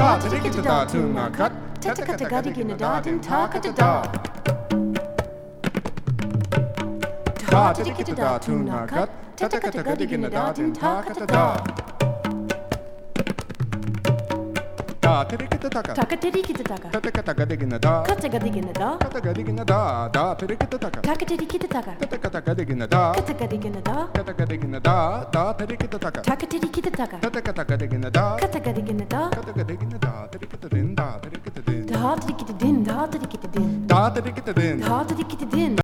Da tidikita da tuna kat. Tatakata gadigina da din takata da. Da tidikita da tuna kat. Tatakata gadigina da din takata da. Da tidikita taka. Takatirikita taka. Tatakata gadigina da. Katagadegina da. Katagadegina da. Da tidikita taka. Takatirikita taka. Tatakata gadigina da. Katagadegina da. Katagadegina da. Da tidikita taka. Takatirikita taka. Tatakata gadigina da. Katagadegina da. Katagadegina da. Tidikita din da. Tidikita din. Da tidikita din. Da tidikita din. Da tidikita din. Da tidikita din.